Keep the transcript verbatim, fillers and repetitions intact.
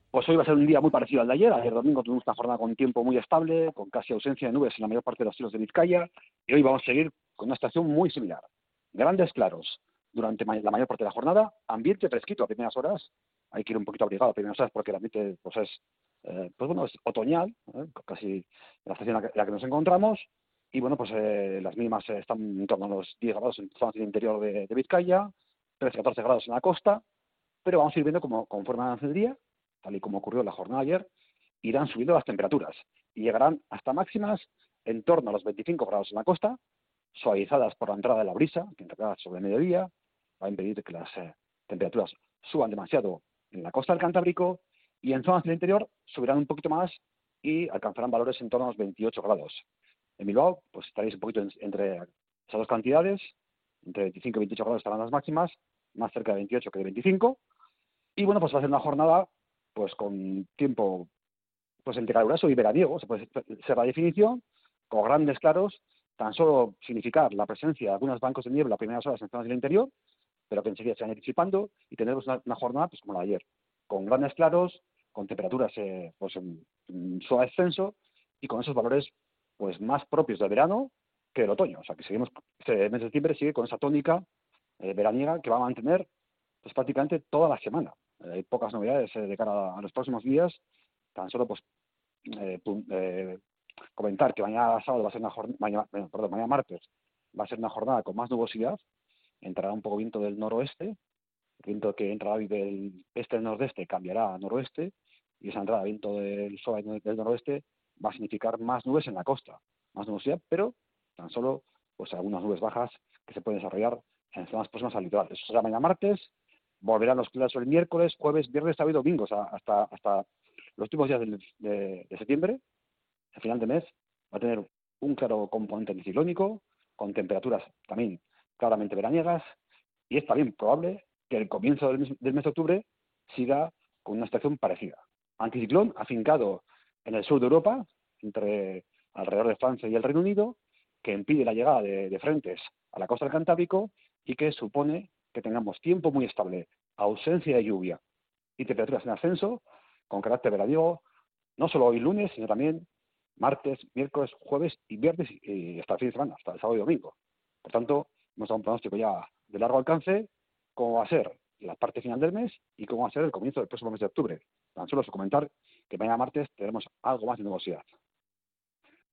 Pues hoy va a ser un día muy parecido al de ayer. Ayer domingo tuvimos una jornada con tiempo muy estable, con casi ausencia de nubes en la mayor parte de los cielos de Vizcaya, y hoy vamos a seguir con una estación muy similar. Grandes claros durante la mayor parte de la jornada, ambiente fresquito a primeras horas, hay que ir un poquito abrigado a primeras horas porque el ambiente pues es, eh, pues bueno, es otoñal, ¿eh? Casi la estación en la que, en la que nos encontramos, y bueno, pues eh, las mínimas eh, están en torno a los diez grados en zonas del interior de, de Vizcaya, trece a catorce grados en la costa, pero vamos a ir viendo como conforme avance el día, tal y como ocurrió en la jornada de ayer, irán subiendo las temperaturas y llegarán hasta máximas en torno a los veinticinco grados en la costa, suavizadas por la entrada de la brisa, que entrará sobre el mediodía, va a impedir que las eh, temperaturas suban demasiado en la costa del Cantábrico, y en zonas del interior subirán un poquito más y alcanzarán valores en torno a los veintiocho grados. En Bilbao, pues estaréis un poquito en, entre esas dos cantidades, entre veinticinco y veintiocho grados estarán las máximas, más cerca de veintiocho que de veinticinco, y bueno, pues va a ser una jornada pues con tiempo pues entre caluroso y veraniego, se puede ser la definición, con grandes claros, tan solo significar la presencia de algunos bancos de niebla a primeras horas en zonas del interior, pero que enseguida se van a ir disipando, y tendremos una, una jornada pues como la de ayer, con grandes claros, con temperaturas eh, pues en, en suave ascenso, y con esos valores pues más propios del verano que del otoño. O sea que seguimos, este mes de septiembre sigue con esa tónica eh, veraniega que va a mantener pues prácticamente toda la semana. Eh, hay pocas novedades eh, de cara a, a los próximos días, tan solo pues eh, eh, comentar que mañana sábado va a ser una jornada, mañana, perdón, mañana martes va a ser una jornada con más nubosidad, entrará un poco viento del noroeste, el viento que entrará del este al nordeste cambiará a noroeste, y esa entrada de viento del suave del noroeste va a significar más nubes en la costa, más nubosidad, pero tan solo pues algunas nubes bajas que se pueden desarrollar en zonas próximas al litoral. Eso será mañana martes, volverán los claros el miércoles, jueves, viernes, sábado y domingo, o sea, hasta, hasta los últimos días de, de, de septiembre, al final de mes, va a tener un claro componente anticiclónico, con temperaturas también claramente veraniegas, y es también probable que el comienzo del mes, del mes de octubre siga con una estación parecida. Anticiclón afincado en el sur de Europa, entre alrededor de Francia y el Reino Unido, que impide la llegada de, de frentes a la costa del Cantábrico y que supone que tengamos tiempo muy estable, ausencia de lluvia y temperaturas en ascenso, con carácter veraniego, no solo hoy lunes, sino también martes, miércoles, jueves y viernes, y hasta el fin de semana, hasta el sábado y domingo. Por tanto, hemos dado un pronóstico ya de largo alcance, cómo va a ser la parte final del mes y cómo va a ser el comienzo del próximo mes de octubre. Tan solo su comentar que mañana martes tendremos algo más de nubosidad.